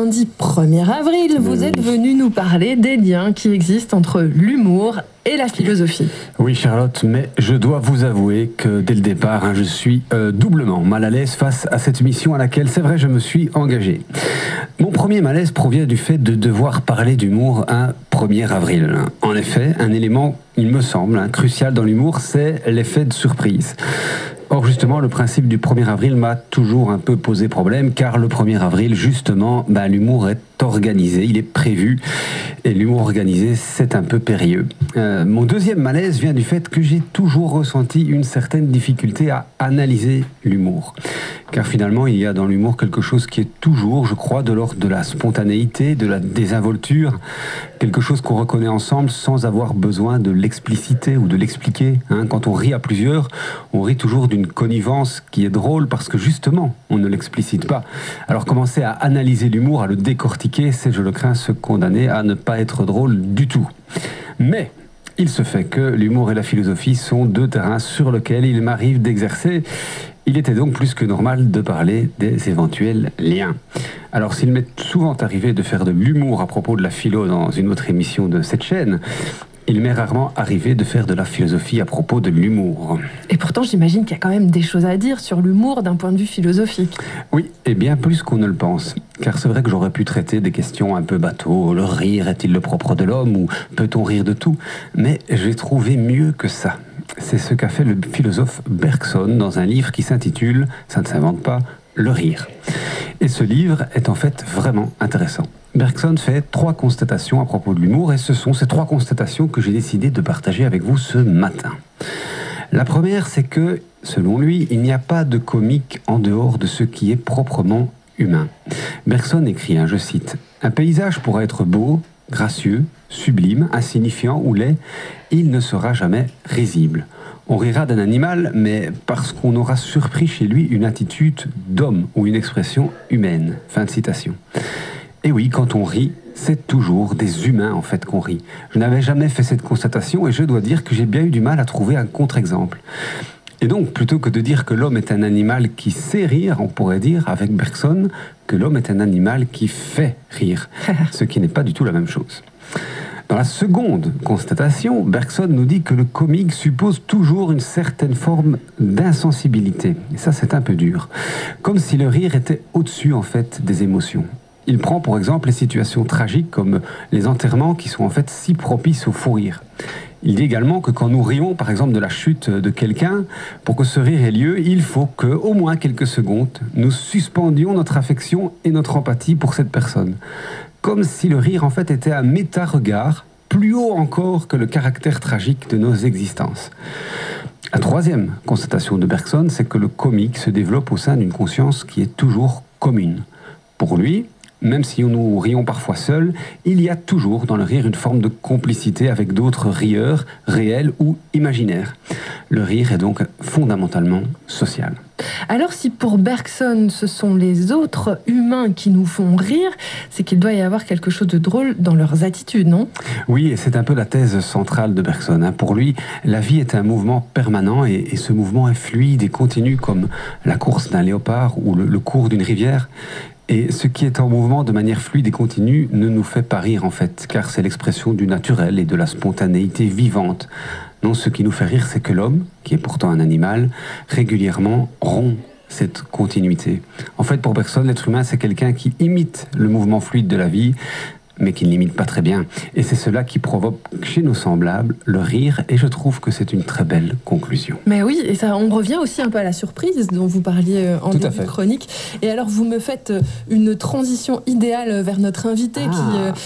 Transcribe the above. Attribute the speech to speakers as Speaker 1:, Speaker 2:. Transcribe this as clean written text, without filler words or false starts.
Speaker 1: lundi 1er avril, vous êtes venu nous parler des liens qui existent entre l'humour et la philosophie.
Speaker 2: Oui Charlotte, mais je dois vous avouer que dès le départ, je suis doublement mal à l'aise face à cette mission à laquelle, c'est vrai, je me suis engagé. Mon premier malaise provient du fait de devoir parler d'humour un 1er avril. En effet, un élément, il me semble, crucial dans l'humour, c'est l'effet de surprise. Or, justement, le principe du 1er avril m'a toujours un peu posé problème, car le 1er avril, justement, l'humour est organisé, il est prévu, et l'humour organisé, c'est un peu périlleux. Mon deuxième malaise vient du fait que j'ai toujours ressenti une certaine difficulté à analyser l'humour. Car finalement, il y a dans l'humour quelque chose qui est toujours, je crois, de l'ordre de la spontanéité, de la désinvolture, quelque chose qu'on reconnaît ensemble sans avoir besoin de l'expliciter ou de l'expliquer. Quand on rit à plusieurs, on rit toujours d'une connivence qui est drôle parce que justement, on ne l'explicite pas. Alors commencer à analyser l'humour, à le décortiquer, c'est, je le crains, se condamner à ne pas être drôle du tout. Mais il se fait que l'humour et la philosophie sont deux terrains sur lesquels il m'arrive d'exercer. Il était donc plus que normal de parler des éventuels liens. Alors s'il m'est souvent arrivé de faire de l'humour à propos de la philo dans une autre émission de cette chaîne, il m'est rarement arrivé de faire de la philosophie à propos de l'humour.
Speaker 1: Et pourtant, j'imagine qu'il y a quand même des choses à dire sur l'humour d'un point de vue philosophique.
Speaker 2: Oui, et bien plus qu'on ne le pense. Car c'est vrai que j'aurais pu traiter des questions un peu bateau. Le rire est-il le propre de l'homme ou peut-on rire de tout? Mais j'ai trouvé mieux que ça. C'est ce qu'a fait le philosophe Bergson dans un livre qui s'intitule « Ça ne s'invente pas, le rire ». Et ce livre est en fait vraiment intéressant. Bergson fait 3 constatations à propos de l'humour et ce sont ces 3 constatations que j'ai décidé de partager avec vous ce matin. La première, c'est que, selon lui, il n'y a pas de comique en dehors de ce qui est proprement humain. Bergson écrit, je cite, « Un paysage pourra être beau, gracieux, sublime, insignifiant ou laid, il ne sera jamais risible. On rira d'un animal, mais parce qu'on aura surpris chez lui une attitude d'homme ou une expression humaine. » Fin de citation. Et oui, quand on rit, c'est toujours des humains en fait qu'on rit. Je n'avais jamais fait cette constatation et je dois dire que j'ai bien eu du mal à trouver un contre-exemple. Et donc, plutôt que de dire que l'homme est un animal qui sait rire, on pourrait dire, avec Bergson, que l'homme est un animal qui fait rire, ce qui n'est pas du tout la même chose. Dans la seconde constatation, Bergson nous dit que le comique suppose toujours une certaine forme d'insensibilité. Et ça, c'est un peu dur. Comme si le rire était au-dessus, en fait, des émotions. Il prend, pour exemple, les situations tragiques comme les enterrements qui sont en fait si propices au fou rire. Il dit également que quand nous rions, par exemple, de la chute de quelqu'un, pour que ce rire ait lieu, il faut que, au moins quelques secondes, nous suspendions notre affection et notre empathie pour cette personne. Comme si le rire, en fait, était un méta-regard, plus haut encore que le caractère tragique de nos existences. La troisième constatation de Bergson, c'est que le comique se développe au sein d'une conscience qui est toujours commune. Pour lui, même si nous rions parfois seuls, il y a toujours dans le rire une forme de complicité avec d'autres rieurs, réels ou imaginaires. Le rire est donc fondamentalement social.
Speaker 1: Alors si pour Bergson, ce sont les autres humains qui nous font rire, c'est qu'il doit y avoir quelque chose de drôle dans leurs attitudes, non? Oui,
Speaker 2: et c'est un peu la thèse centrale de Bergson. Pour lui, la vie est un mouvement permanent et ce mouvement est fluide et continu comme la course d'un léopard ou le cours d'une rivière. Et ce qui est en mouvement de manière fluide et continue ne nous fait pas rire en fait, car c'est l'expression du naturel et de la spontanéité vivante. Non, ce qui nous fait rire, c'est que l'homme, qui est pourtant un animal, régulièrement rompt cette continuité. En fait, pour Bergson, l'être humain, c'est quelqu'un qui imite le mouvement fluide de la vie, mais qui ne l'imite pas très bien. Et c'est cela qui provoque chez nos semblables le rire, et je trouve que c'est une très belle conclusion.
Speaker 1: Mais oui, et ça, on revient aussi un peu à la surprise dont vous parliez en début de chronique. Et alors, vous me faites une transition idéale vers notre invité